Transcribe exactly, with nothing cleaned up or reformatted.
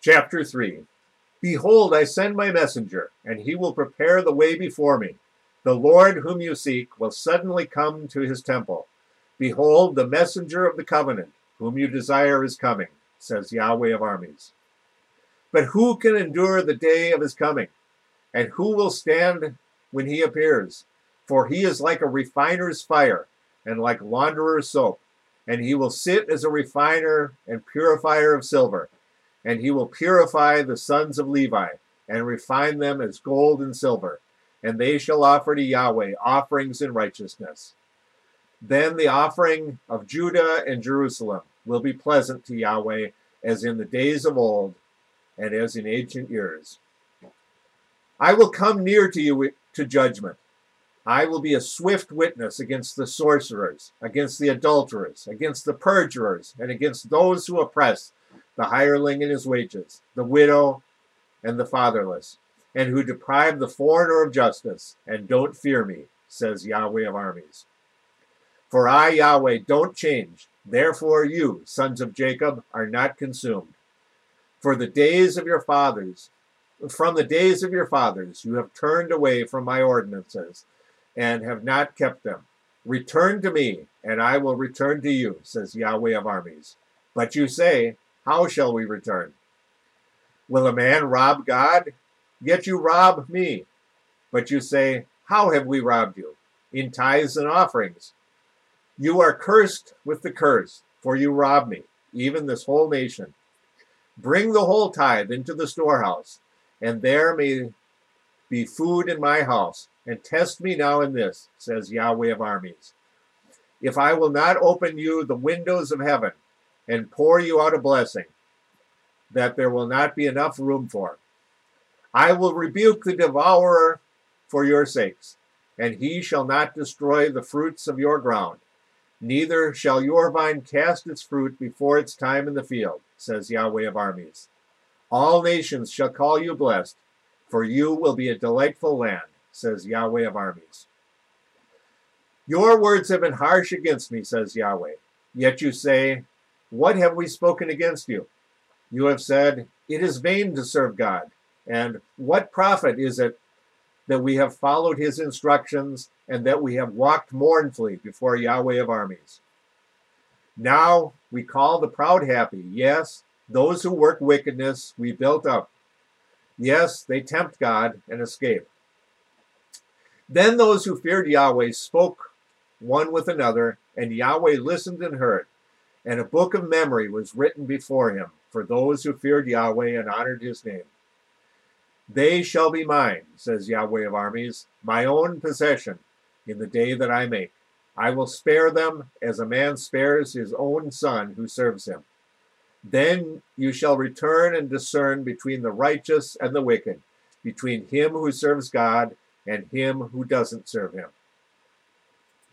Chapter three. Behold, I send my messenger, and he will prepare the way before me. The Lord whom you seek will suddenly come to his temple. Behold, the messenger of the covenant, whom you desire is coming, says Yahweh of armies. But who can endure the day of his coming? And who will stand when he appears? For he is like a refiner's fire, and like launderer's soap. And he will sit as a refiner and purifier of silver. And he will purify the sons of Levi, and refine them as gold and silver. And they shall offer to Yahweh offerings in righteousness. Then the offering of Judah and Jerusalem will be pleasant to Yahweh, as in the days of old, and as in ancient years. I will come near to you to judgment. I will be a swift witness against the sorcerers, against the adulterers, against the perjurers, and against those who oppress the hireling in his wages, the widow and the fatherless, and who deprive the foreigner of justice, and don't fear me, says Yahweh of armies. For I, Yahweh, don't change. Therefore you, sons of Jacob, are not consumed. For the days of your fathers, from the days of your fathers, you have turned away from my ordinances, and have not kept them. Return to me, and I will return to you, says Yahweh of armies. But you say, how shall we return? Will a man rob God? Yet you rob me. But you say, how have we robbed you? In tithes and offerings. You are cursed with the curse, for you rob me, even this whole nation. Bring the whole tithe into the storehouse, and there may be food in my house, and test me now in this, says Yahweh of armies. If I will not open you the windows of heaven, and pour you out a blessing, that there will not be enough room for. I will rebuke the devourer for your sakes, and he shall not destroy the fruits of your ground. Neither shall your vine cast its fruit before its time in the field, says Yahweh of armies. All nations shall call you blessed, for you will be a delightful land, says Yahweh of armies. Your words have been harsh against me, says Yahweh. Yet you say, what have we spoken against you? You have said, it is vain to serve God, and what profit is it that we have followed his instructions, and that we have walked mournfully before Yahweh of armies? Now we call the proud happy. Yes, those who work wickedness we built up. Yes, they tempt God and escape. Then those who feared Yahweh spoke one with another, and Yahweh listened and heard. And a book of memory was written before him for those who feared Yahweh and honored his name. They shall be mine, says Yahweh of armies, my own possession in the day that I make. I will spare them as a man spares his own son who serves him. Then you shall return and discern between the righteous and the wicked, between him who serves God and him who doesn't serve him.